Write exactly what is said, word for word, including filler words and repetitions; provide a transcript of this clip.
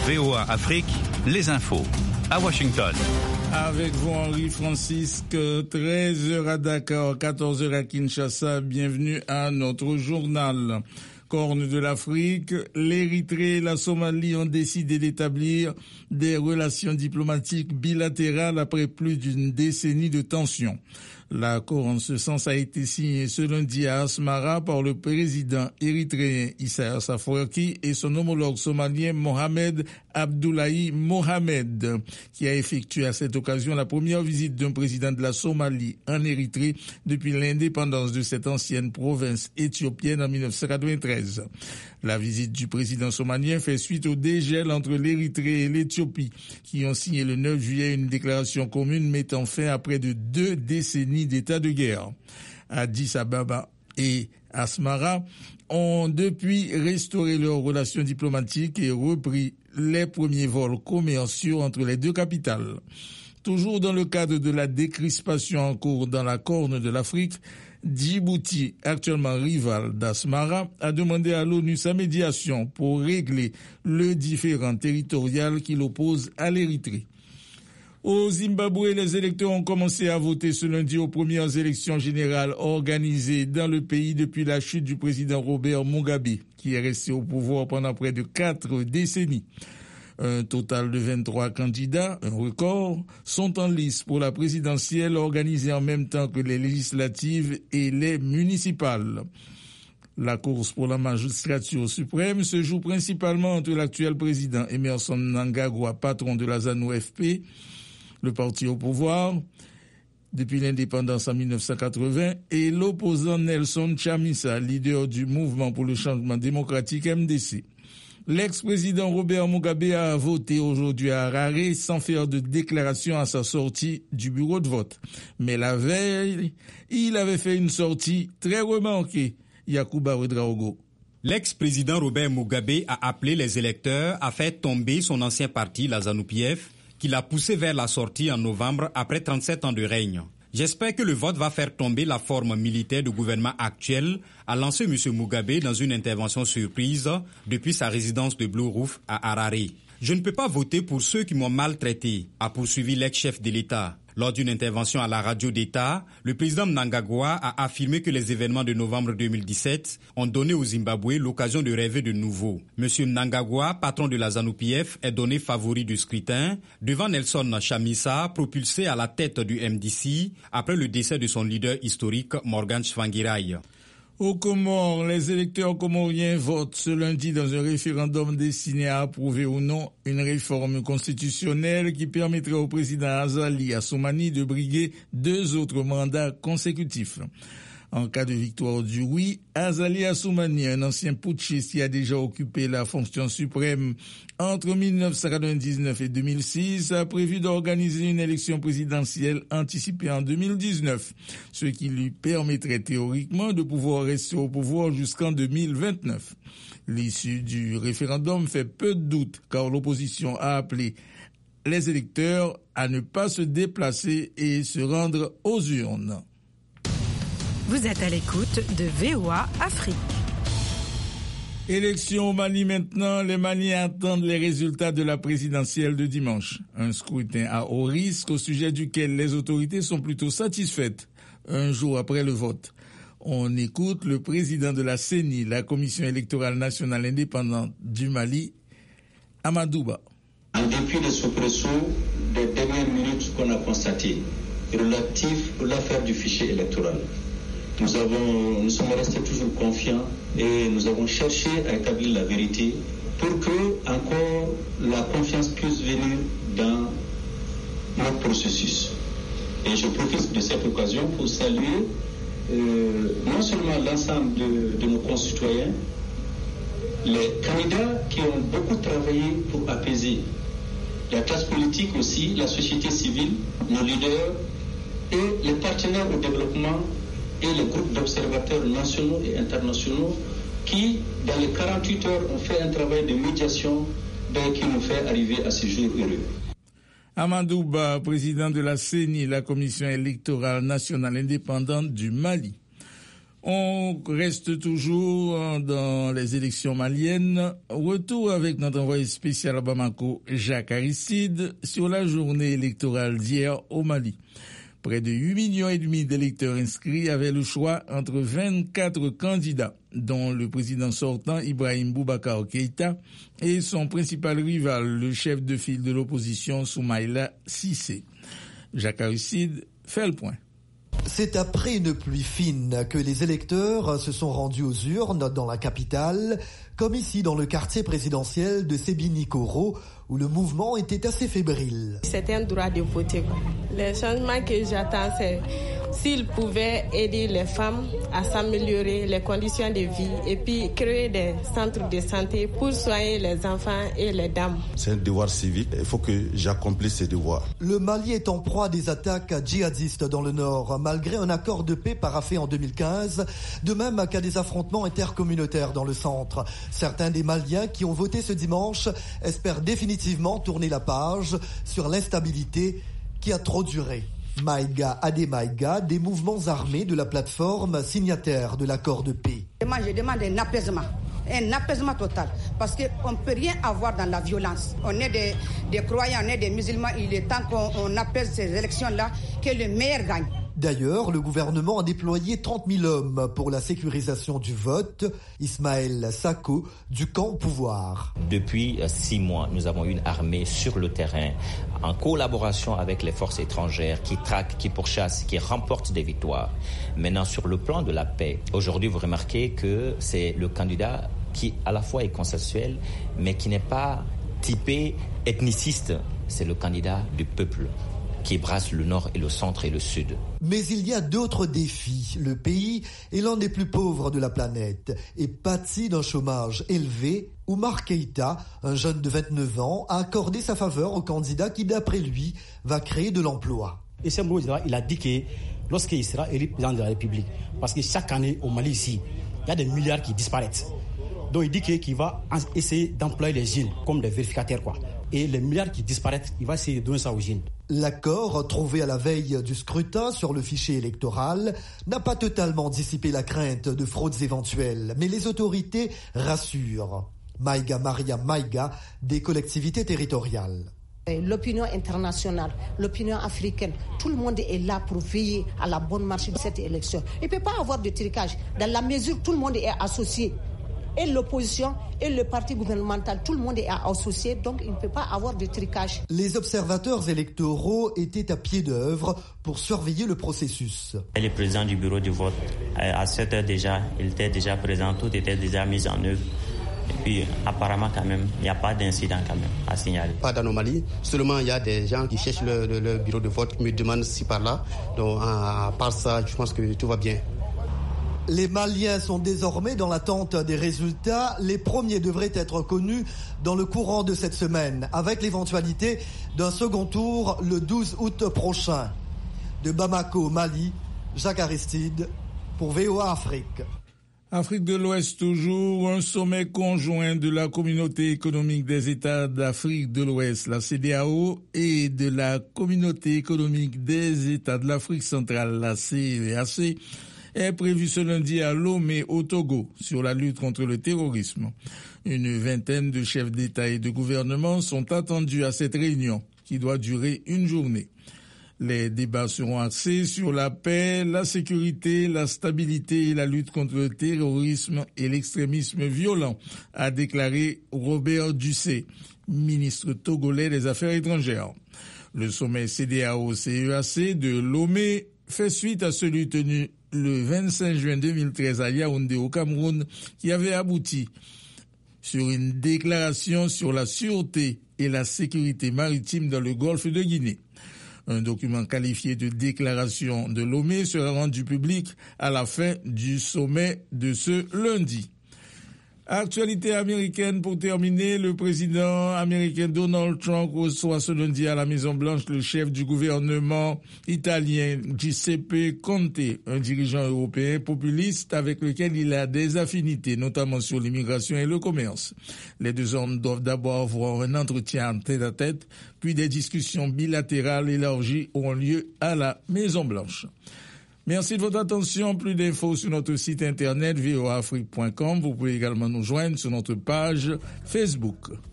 V O A Afrique, les infos. À Washington. Avec vous, Henri Francisque, treize heures à Dakar, quatorze heures à Kinshasa. Bienvenue à notre journal. Corne de l'Afrique, l'Érythrée et la Somalie ont décidé d'établir des relations diplomatiques bilatérales après plus d'une décennie de tensions. L'accord en ce sens a été signé ce lundi à Asmara par le président érythréen Isaias Afwerki et son homologue somalien Mohamed Abdullahi Mohamed, qui a effectué à cette occasion la première visite d'un président de la Somalie en Érythrée depuis l'indépendance de cette ancienne province éthiopienne en dix-neuf cent quatre-vingt-treize. La visite du président somalien fait suite au dégel entre l'Érythrée et l'Éthiopie, qui ont signé le neuf juillet une déclaration commune mettant fin à près de deux décennies d'état de guerre. Addis Ababa et Asmara ont depuis restauré leurs relations diplomatiques et repris les premiers vols commerciaux entre les deux capitales. Toujours dans le cadre de la décrispation en cours dans la Corne de l'Afrique, Djibouti, actuellement rival d'Asmara, a demandé à l'ONU sa médiation pour régler le différend territorial qui l'oppose à l'Érythrée. Au Zimbabwe, les électeurs ont commencé à voter ce lundi aux premières élections générales organisées dans le pays depuis la chute du président Robert Mugabe, qui est resté au pouvoir pendant près de quatre décennies. Un total de vingt-trois candidats, un record, sont en lice pour la présidentielle organisée en même temps que les législatives et les municipales. La course pour la magistrature suprême se joue principalement entre l'actuel président Emmerson Mnangagwa, patron de la ZANU F P, le parti au pouvoir depuis l'indépendance en dix-neuf cent quatre-vingts, et l'opposant Nelson Chamisa, leader du mouvement pour le changement démocratique M D C. L'ex-président Robert Mugabe a voté aujourd'hui à Harare sans faire de déclaration à sa sortie du bureau de vote. Mais la veille, il avait fait une sortie très remarquée. Yacouba Ouedraogo. L'ex-président Robert Mugabe a appelé les électeurs à faire tomber son ancien parti, la ZANU-P F, qui l'a poussé vers la sortie en novembre après trente-sept ans de règne. J'espère que le vote va faire tomber la forme militaire du gouvernement actuel, a lancé M. Mugabe dans une intervention surprise depuis sa résidence de Blue Roof à Harare. Je ne peux pas voter pour ceux qui m'ont maltraité, a poursuivi l'ex-chef de l'État. Lors d'une intervention à la radio d'État, le président Mnangagwa a affirmé que les événements de novembre deux mille dix-sept ont donné au Zimbabwe l'occasion de rêver de nouveau. Monsieur Mnangagwa, patron de la ZANU-P F, est donné favori du scrutin devant Nelson Chamisa, propulsé à la tête du M D C après le décès de son leader historique Morgan Tsvangirai. Aux Comores, les électeurs comoriens votent ce lundi dans un référendum destiné à approuver ou non une réforme constitutionnelle qui permettrait au président Azali Assoumani de briguer deux autres mandats consécutifs. En cas de victoire du oui, Azali Assoumani, un ancien putschiste qui a déjà occupé la fonction suprême entre dix-neuf cent quatre-vingt-dix-neuf et deux mille six, a prévu d'organiser une élection présidentielle anticipée en deux mille dix-neuf, ce qui lui permettrait théoriquement de pouvoir rester au pouvoir jusqu'en deux mille vingt-neuf. L'issue du référendum fait peu de doute car l'opposition a appelé les électeurs à ne pas se déplacer et se rendre aux urnes. Vous êtes à l'écoute de V O A Afrique. Élection au Mali maintenant, les Maliens attendent les résultats de la présidentielle de dimanche. Un scrutin à haut risque au sujet duquel les autorités sont plutôt satisfaites un jour après le vote. On écoute le président de la C E N I, la Commission électorale nationale indépendante du Mali, Amadou Ba. En dépit des soubresauts des dernières minutes qu'on a constatées relatifs à l'affaire du fichier électoral, Nous, avons, nous sommes restés toujours confiants et nous avons cherché à établir la vérité pour que encore la confiance puisse venir dans notre processus. Et je profite de cette occasion pour saluer euh, non seulement l'ensemble de, de nos concitoyens, les candidats qui ont beaucoup travaillé pour apaiser la classe politique aussi, la société civile, nos leaders et les partenaires au développement et les groupes d'observateurs nationaux et internationaux qui, dans les quarante-huit heures, ont fait un travail de médiation qui nous fait arriver à ce jour heureux. Amadou Ba, président de la C E N I, la Commission électorale nationale indépendante du Mali. On reste toujours dans les élections maliennes. Retour avec notre envoyé spécial à Bamako, Jacques Aristide, sur la journée électorale d'hier au Mali. Près de huit millions et demi d'électeurs inscrits avaient le choix entre vingt-quatre candidats, dont le président sortant Ibrahim Boubacar Keïta et son principal rival, le chef de file de l'opposition Soumaïla Cissé. Jacques Aristide fait le point. C'est après une pluie fine que les électeurs se sont rendus aux urnes dans la capitale, comme ici dans le quartier présidentiel de Sébinikoro, où le mouvement était assez fébrile. C'est un droit de voter. Le changement que j'attends, c'est s'ils pouvaient aider les femmes à s'améliorer les conditions de vie et puis créer des centres de santé pour soigner les enfants et les dames. C'est un devoir civique, il faut que j'accomplisse ce devoir. Le Mali est en proie à des attaques djihadistes dans le nord, malgré un accord de paix paraphé en deux mille quinze, de même qu'à des affrontements intercommunautaires dans le centre. Certains des Maliens qui ont voté ce dimanche espèrent définitivement tourner la page sur l'instabilité qui a trop duré. Maïga Ademaïga, des mouvements armés de la plateforme signataire de l'accord de paix. Moi, je demande un apaisement, un apaisement total, parce qu'on ne peut rien avoir dans la violence. On est des, des croyants, on est des musulmans, il est temps qu'on apaise ces élections-là, que le meilleur gagne. D'ailleurs, le gouvernement a déployé trente mille hommes pour la sécurisation du vote. Ismaël Sako, du camp au pouvoir. Depuis six mois, nous avons une armée sur le terrain, en collaboration avec les forces étrangères, qui traquent, qui pourchassent, qui remportent des victoires. Maintenant, sur le plan de la paix, aujourd'hui, vous remarquez que c'est le candidat qui, à la fois, est consensuel, mais qui n'est pas typé ethniciste. C'est le candidat du peuple, qui brasse le nord et le centre et le sud. Mais il y a d'autres défis. Le pays est l'un des plus pauvres de la planète et pâtit d'un chômage élevé. Oumar Keïta, un jeune de vingt-neuf ans, a accordé sa faveur au candidat qui, d'après lui, va créer de l'emploi. Et ce mot, il a dit que lorsqu'il sera élu président de la République, parce que chaque année au Mali ici, il y a des milliards qui disparaissent. Donc il dit qu'il va essayer d'employer les jeunes comme des vérificateurs, quoi. Et les milliards qui disparaissent, il va essayer de donner ça aux jeunes. L'accord, trouvé à la veille du scrutin sur le fichier électoral, n'a pas totalement dissipé la crainte de fraudes éventuelles, mais les autorités rassurent. Maïga Maria Maïga, des collectivités territoriales. L'opinion internationale, l'opinion africaine, tout le monde est là pour veiller à la bonne marche de cette élection. Il ne peut pas avoir de tricage, dans la mesure où tout le monde est associé. Et l'opposition et le parti gouvernemental, tout le monde est associé, donc il ne peut pas avoir de tricage. Les observateurs électoraux étaient à pied d'œuvre pour surveiller le processus. Le président du bureau de vote, à sept heures déjà, il était déjà présent, tout était déjà mis en œuvre. Et puis apparemment quand même, il n'y a pas d'incident quand même à signaler. Pas d'anomalie, seulement il y a des gens qui cherchent le, le, le bureau de vote, qui me demandent si par là. Donc à part ça, je pense que tout va bien. Les Maliens sont désormais dans l'attente des résultats. Les premiers devraient être connus dans le courant de cette semaine, avec l'éventualité d'un second tour le douze août prochain. De Bamako, Mali, Jacques Aristide, pour V O A Afrique. Afrique de l'Ouest toujours, un sommet conjoint de la Communauté économique des États d'Afrique de l'Ouest, la C E D E A O, et de la Communauté économique des États de l'Afrique centrale, la C E A C, est prévu ce lundi à Lomé, au Togo, sur la lutte contre le terrorisme. Une vingtaine de chefs d'État et de gouvernement sont attendus à cette réunion, qui doit durer une journée. Les débats seront axés sur la paix, la sécurité, la stabilité et la lutte contre le terrorisme et l'extrémisme violent, a déclaré Robert Dussé, ministre togolais des Affaires étrangères. Le sommet C E D E A O-C E A C de Lomé fait suite à celui tenu le vingt-cinq juin deux mille treize à Yaoundé au Cameroun, qui avait abouti sur une déclaration sur la sûreté et la sécurité maritime dans le golfe de Guinée. Un document qualifié de déclaration de Lomé sera rendu public à la fin du sommet de ce lundi. Actualité américaine pour terminer, le président américain Donald Trump reçoit ce lundi à la Maison-Blanche le chef du gouvernement italien Giuseppe Conte, un dirigeant européen populiste avec lequel il a des affinités, notamment sur l'immigration et le commerce. Les deux hommes doivent d'abord avoir un entretien tête-à-tête, puis des discussions bilatérales élargies auront lieu à la Maison-Blanche. Merci de votre attention. Plus d'infos sur notre site internet v o a afrique point com. Vous pouvez également nous joindre sur notre page Facebook.